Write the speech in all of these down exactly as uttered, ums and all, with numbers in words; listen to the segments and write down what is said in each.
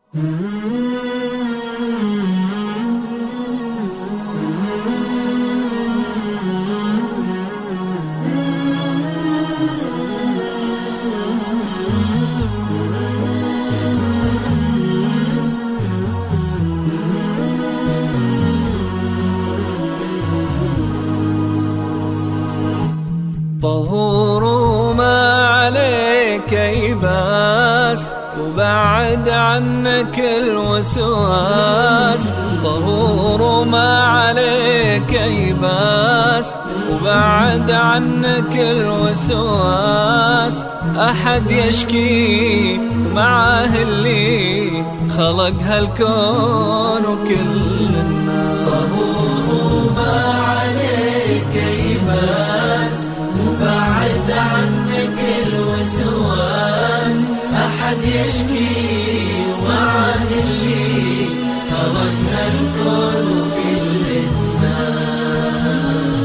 طهور وما عليك يباس وبعد عنك الوسواس. طهور وما عليك يباس وبعد عنك الوسواس. أحد يشكي معاه اللي خلق هالكون وكل الناس. طهور وما عليك يباس وبعد عنك الوسواس. أحد يشكي معاه اللي خلق هالكون وكل الناس.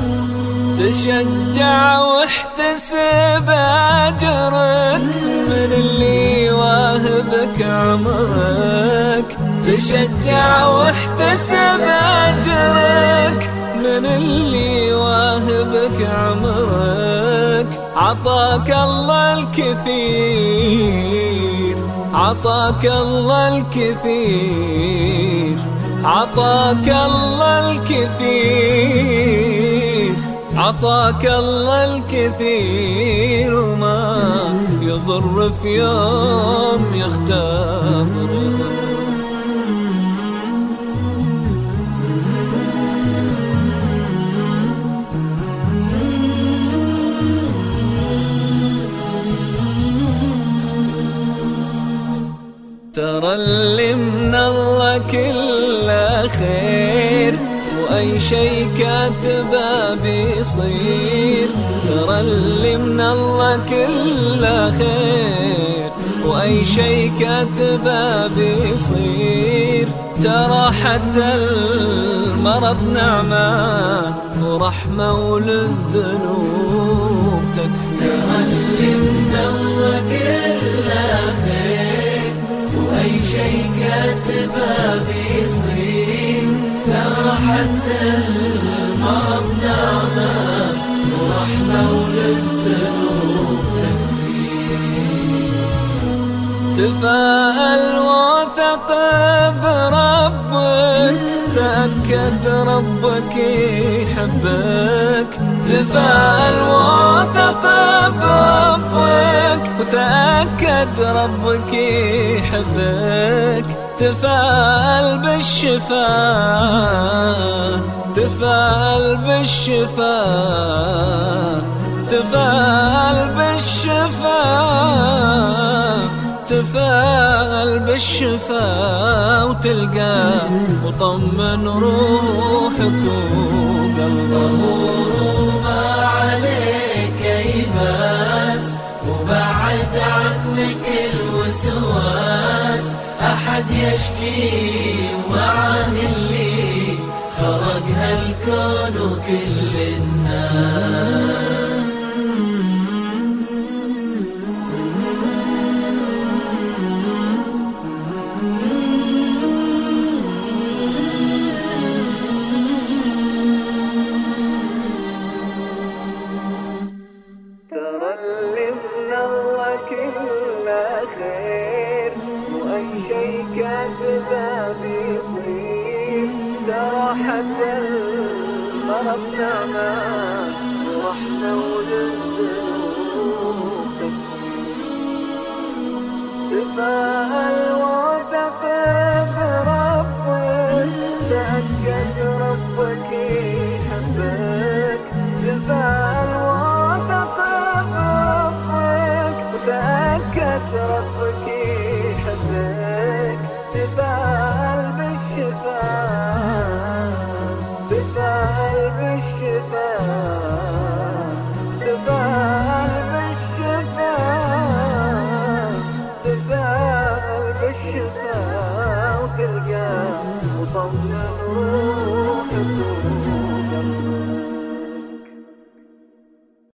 تشجع واحتسب أجرك من اللي واهبك عمرك. تشجع واحتسب أجرك من اللي واهبك عمرك. عطاك الله الكثير، عطاك الله الكثير، عطاك الله الكثير، عطاك الله الكثير. وما يضر في يوم يختبرك. ترى اللي من الله كله خير وأي شي كاتبه بيصير. ترى اللي من الله كله خير وأي شي كاتبه بيصير. ترى حتى المرض نعمة ورحمة وللذنوب تكفي. ترى اللي من الله كله خير وأي شي كاتبه بيصير. ترى حتى المرض نعمة ورحمة وللذنوب تكفي. تفاءل وثق بربك، تأكد ربك يحبك. تفاءل وثق بربك وتأكد ربك يحبك. تفاءل بالشفاء، تفاءل بالشفاء، تفاءل بالشفاء، تفاءل بالشفاء وتلقى وطمن روحك وقلبك. طهور ما عليك يباس وبعد عنك الوسواس. أحد يشكي معاه اللي خلق هالكون وكل الناس. ترى اللي من الله كله خير وأي شي كاتبه بيصير. ترى حتى المرض نعمة ورحمة وللذنوب تكفي. تفاءل وثق بربك، تأكد ربك يحبك. تفاءل وثق بربك وتأكد ربك